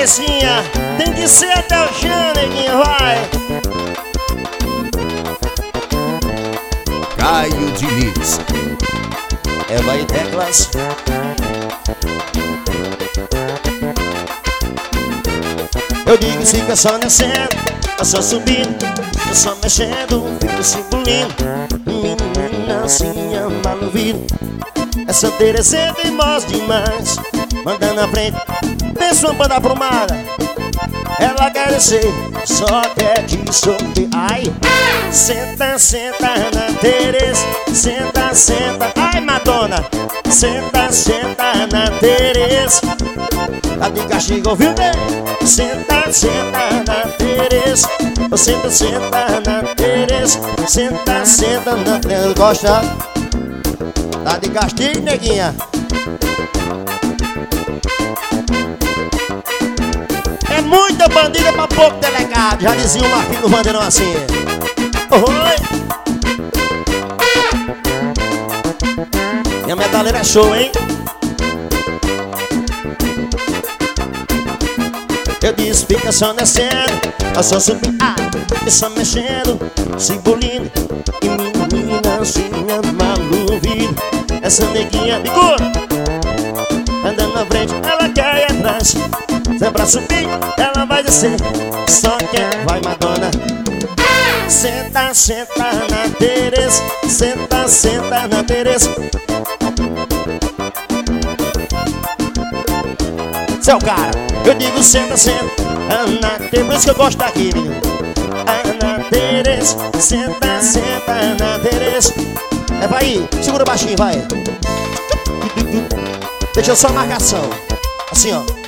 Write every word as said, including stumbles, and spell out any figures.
Terezinha, tem que ser até o chão, neguinha, vai. Caio Diniz. É, vai, teclas. Eu digo fica só descendo, eu só subindo, eu só mexendo, fico se engolindo. Meninazinha maluvindo, essa Tereza é teimosa demais. Manda na frente, pensa uma banda aprumada. Ela quer descer, só quer te subir. Ai, senta, senta na Tereza, senta, senta. Ai, Madonna, senta, senta na Tereza. Tá de castigo, ouviu bem? Senta, senta na Tereza. Senta, senta na Tereza. Senta, senta na Tereza. Gosta? Tá de castigo, neguinha? É muita bandida pra pouco delegado. Já dizia o Marquinhos do Bandeirão assim. Oi! Minha metaleira é show, hein? Eu disse, fica só descendo, eu só subindo, ah, e só mexendo, se engolindo. E meninazinha maluvindo, essa neguinha de cor, andando na frente, ela quer ir atrás. Se é pra subir, ela vai descer, só quer, vai Madonna. Senta, senta na Tereza, senta, senta na Tereza. Seu cara, eu digo senta, senta na Tereza, por isso que eu gosto daqui, menino. Na Tereza, senta, senta na Tereza. É, vai aí, segura baixinho, vai. Deixa eu só a marcação. Assim, ó.